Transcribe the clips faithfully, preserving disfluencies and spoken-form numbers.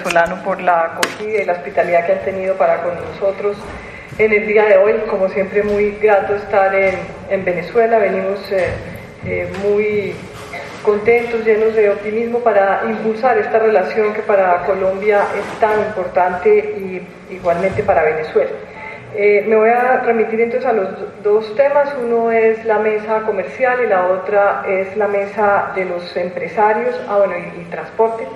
venezolano por la acogida y la hospitalidad que han tenido para con nosotros en el día de hoy. Como siempre, muy grato estar en, en Venezuela. Venimos eh, eh, muy contentos, llenos de optimismo para impulsar esta relación que para Colombia es tan importante y igualmente para Venezuela. Eh, me voy a remitir entonces a los dos temas. Uno es la mesa comercial y la otra es la mesa de los empresarios, ah, bueno, y, y transporte.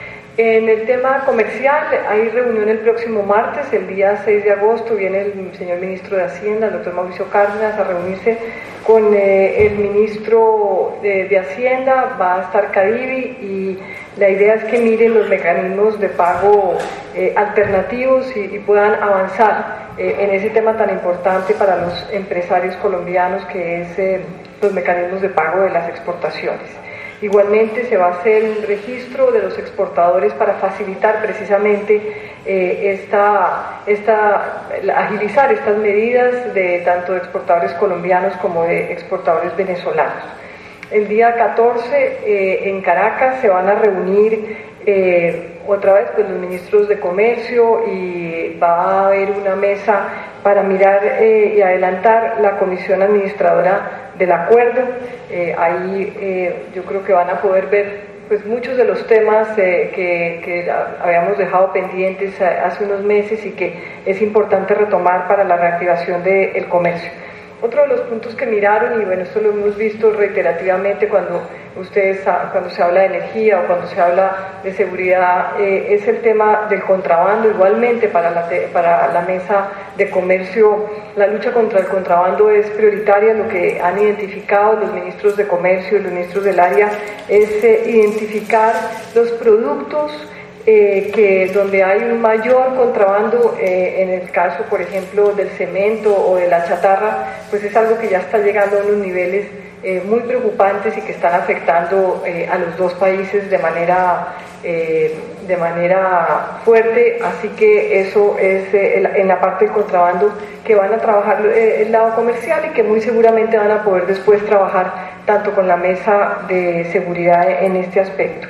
En el tema comercial hay reunión el próximo martes, el día seis de agosto, viene el señor ministro de Hacienda, el doctor Mauricio Cárdenas, a reunirse con eh, el ministro de, de Hacienda, va a estar Cadivi, y la idea es que miren los mecanismos de pago eh, alternativos y, y puedan avanzar eh, en ese tema tan importante para los empresarios colombianos, que es eh, los mecanismos de pago de las exportaciones. Igualmente se va a hacer un registro de los exportadores para facilitar precisamente eh, esta, esta, agilizar estas medidas de tanto de exportadores colombianos como de exportadores venezolanos. El día catorce eh, en Caracas se van a reunir eh, otra vez pues, los ministros de Comercio, y va a haber una mesa para mirar eh, y adelantar la comisión administradora del acuerdo. Eh, ahí eh, yo creo que van a poder ver pues muchos de los temas eh, que, que habíamos dejado pendientes hace unos meses y que es importante retomar para la reactivación del comercio. Otro de los puntos que miraron, y bueno, esto lo hemos visto reiterativamente cuando ustedes cuando se habla de energía o cuando se habla de seguridad, eh, es el tema del contrabando. Igualmente para la, para la mesa de comercio, la lucha contra el contrabando es prioritaria. Lo que han identificado los ministros de comercio y los ministros del área es eh, identificar los productos Eh, que donde hay un mayor contrabando, eh, en el caso, por ejemplo, del cemento o de la chatarra, pues es algo que ya está llegando a unos niveles eh, muy preocupantes y que están afectando eh, a los dos países de manera, eh, de manera fuerte. Así que eso es eh, en la parte del contrabando que van a trabajar eh, el lado comercial, y que muy seguramente van a poder después trabajar tanto con la mesa de seguridad en este aspecto.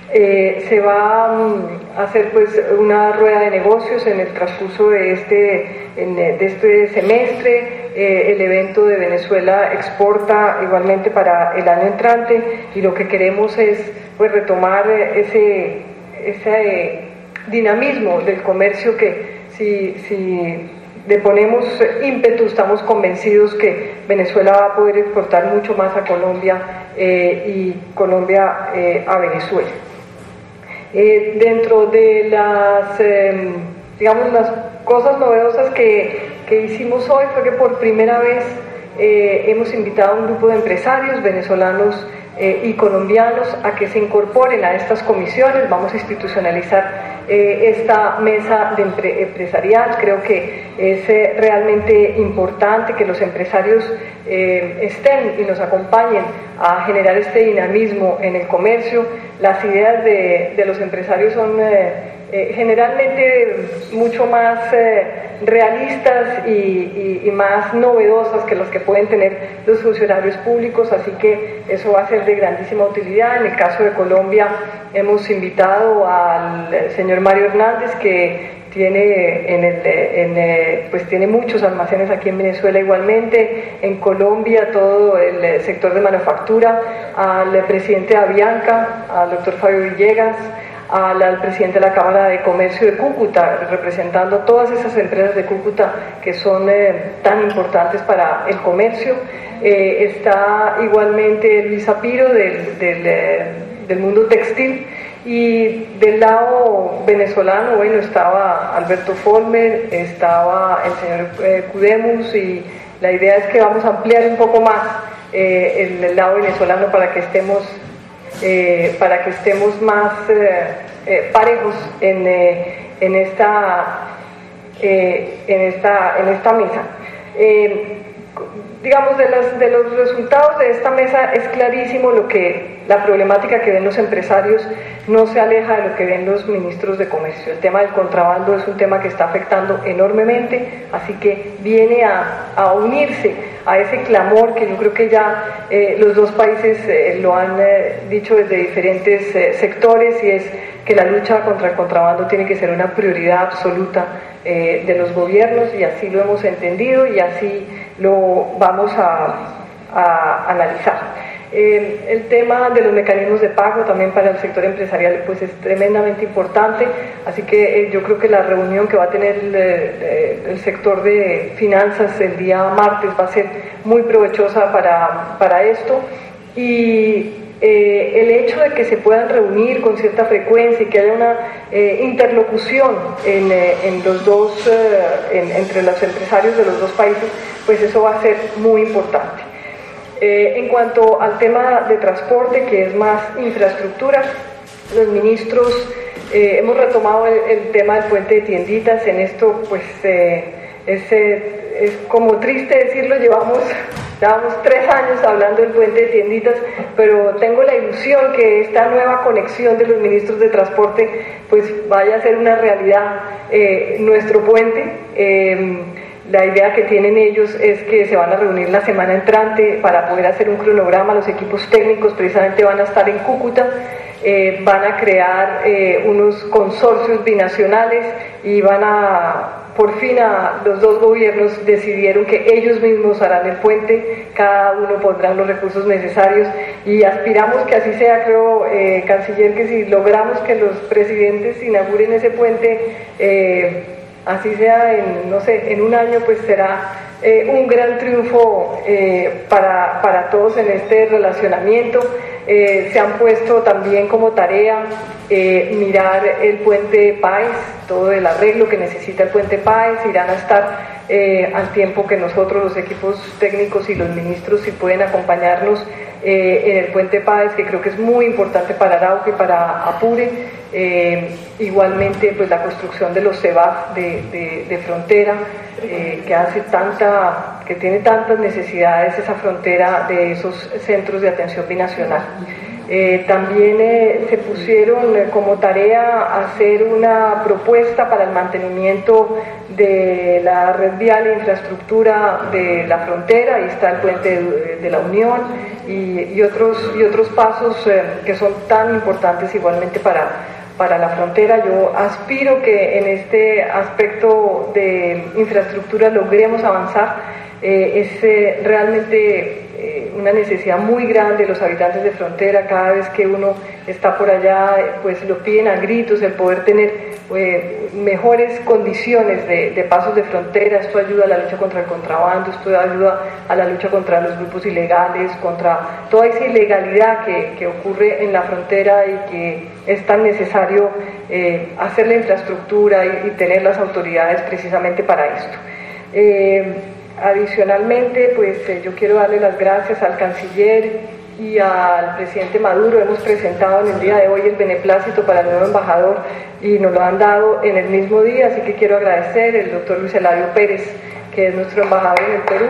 Eh, se va um, a hacer pues una rueda de negocios en el transcurso de este, en, de este semestre. Eh, el evento de Venezuela Exporta igualmente para el año entrante, y lo que queremos es pues retomar ese, ese eh, dinamismo del comercio que si, si le ponemos ímpetu, estamos convencidos que Venezuela va a poder exportar mucho más a Colombia eh, y Colombia eh, a Venezuela. Eh, dentro de las, eh, digamos, las cosas novedosas que, que hicimos hoy fue que por primera vez eh, hemos invitado a un grupo de empresarios venezolanos eh, y colombianos a que se incorporen a estas comisiones. Vamos a institucionalizar eh, esta mesa de empre- empresarial. Creo que es eh, realmente importante que los empresarios eh, estén y nos acompañen a generar este dinamismo en el comercio. Las ideas de, de los empresarios son eh, eh, generalmente mucho más eh, realistas y, y, y más novedosas que las que pueden tener los funcionarios públicos, así que eso va a ser de grandísima utilidad. En el caso de Colombia hemos invitado al señor Mario Hernández, que tiene en el, en, pues tiene muchos almacenes aquí en Venezuela, igualmente en Colombia todo el sector de manufactura, al presidente de Avianca, al doctor Fabio Villegas, al, al presidente de la Cámara de Comercio de Cúcuta, representando todas esas empresas de Cúcuta que son eh, tan importantes para el comercio. Eh, está igualmente Luis Zapiro del, del, eh, del mundo textil. Y del lado venezolano, bueno, estaba Alberto Folmer, estaba el señor eh, Cudemus, y la idea es que vamos a ampliar un poco más eh, el, el lado venezolano para que estemos, eh, para que estemos más eh, eh, parejos en, eh, en, esta, eh, en, esta, en esta mesa. Eh, digamos, de, las, de los resultados de esta mesa es clarísimo lo que la problemática que ven los empresarios no se aleja de lo que ven los ministros de comercio. El tema del contrabando es un tema que está afectando enormemente, así que viene a, a unirse a ese clamor que yo creo que ya eh, los dos países eh, lo han eh, dicho desde diferentes eh, sectores, y es que la lucha contra el contrabando tiene que ser una prioridad absoluta eh, de los gobiernos, y así lo hemos entendido y así lo vamos a, a analizar. Eh, el tema de los mecanismos de pago también para el sector empresarial pues es tremendamente importante, así que eh, yo creo que la reunión que va a tener el, eh, el sector de finanzas el día martes va a ser muy provechosa para, para esto, y eh, el hecho de que se puedan reunir con cierta frecuencia y que haya una eh, interlocución en, eh, en los dos, eh, en, entre los empresarios de los dos países, pues eso va a ser muy importante. Eh, en cuanto al tema de transporte, que es más infraestructura, los ministros eh, hemos retomado el, el tema del puente de Tienditas. En esto pues eh, es, eh, es como triste decirlo, llevamos, llevamos tres años hablando del puente de Tienditas, pero tengo la ilusión que esta nueva conexión de los ministros de transporte pues vaya a ser una realidad eh, nuestro puente. Eh, La idea que tienen ellos es que se van a reunir la semana entrante para poder hacer un cronograma. Los equipos técnicos precisamente van a estar en Cúcuta, eh, van a crear eh, unos consorcios binacionales y van a, por fin a, los dos gobiernos decidieron que ellos mismos harán el puente, cada uno pondrá los recursos necesarios y aspiramos que así sea. Creo, eh, canciller, que si logramos que los presidentes inauguren ese puente, eh, así sea en, no sé, en un año, pues será eh, un gran triunfo eh, para, para todos en este relacionamiento. Eh, se han puesto también como tarea eh, mirar el puente Páez, todo el arreglo que necesita el puente Páez. Irán a estar eh, al tiempo que nosotros, los equipos técnicos y los ministros, si pueden acompañarnos eh, en el puente Páez, que creo que es muy importante para Arauca y para Apure. Eh, igualmente pues la construcción de los C E B A F de, de, de frontera, eh, que hace tanta, que tiene tantas necesidades esa frontera de esos centros de atención binacional. Eh, también eh, se pusieron eh, como tarea hacer una propuesta para el mantenimiento de la red vial e infraestructura de la frontera. Ahí está el puente de, de la Unión y, y, otros, y otros pasos eh, que son tan importantes igualmente para para la frontera. Yo aspiro que en este aspecto de infraestructura logremos avanzar. Eh, es eh, realmente eh, una necesidad muy grande de los habitantes de frontera. Cada vez que uno está por allá, pues lo piden a gritos el poder tener eh, mejores condiciones de, de pasos de frontera. Esto ayuda a la lucha contra el contrabando, esto ayuda a la lucha contra los grupos ilegales, contra toda esa ilegalidad que, que ocurre en la frontera y que es tan necesario eh, hacer la infraestructura y, y tener las autoridades precisamente para esto. Eh, Adicionalmente, pues eh, yo quiero darle las gracias al canciller y al presidente Maduro. Hemos presentado en el día de hoy el beneplácito para el nuevo embajador y nos lo han dado en el mismo día, así que quiero agradecer al doctor Luis Eladio Pérez, que es nuestro embajador en el Perú.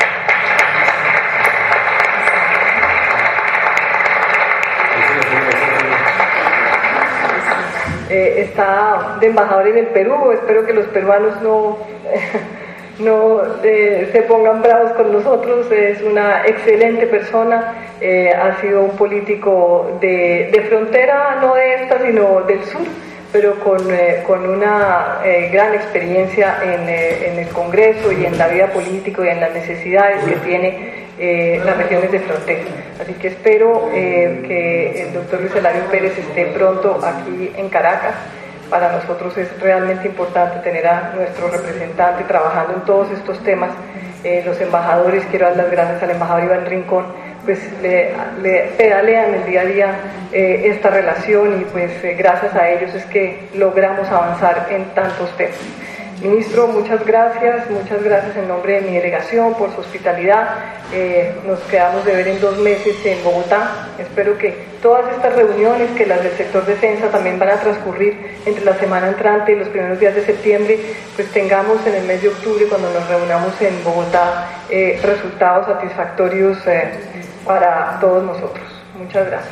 Eh, está de embajador en el Perú. Espero que los peruanos no... no eh, se pongan bravos con nosotros. Es una excelente persona, eh, ha sido un político de, de frontera, no de esta sino del sur, pero con, eh, con una eh, gran experiencia en, eh, en el Congreso y en la vida política y en las necesidades que tiene eh, las regiones de frontera. Así que espero eh, que el doctor Luis Eladio Pérez esté pronto aquí en Caracas. Para nosotros es realmente importante tener a nuestro representante trabajando en todos estos temas. Eh, los embajadores, quiero dar las gracias al embajador Iván Rincón, pues le, le pedalean el día a día eh, esta relación y pues eh, gracias a ellos es que logramos avanzar en tantos temas. Ministro, muchas gracias, muchas gracias en nombre de mi delegación por su hospitalidad. Eh, nos quedamos de ver en dos meses en Bogotá. Espero que todas estas reuniones, que las del sector defensa también van a transcurrir entre la semana entrante y los primeros días de septiembre, pues tengamos en el mes de octubre, cuando nos reunamos en Bogotá, eh, resultados satisfactorios eh, para todos nosotros. Muchas gracias.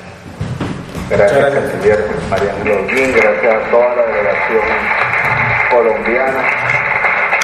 Gracias, canciller María Ángela Holguín, gracias a toda la delegación colombiana.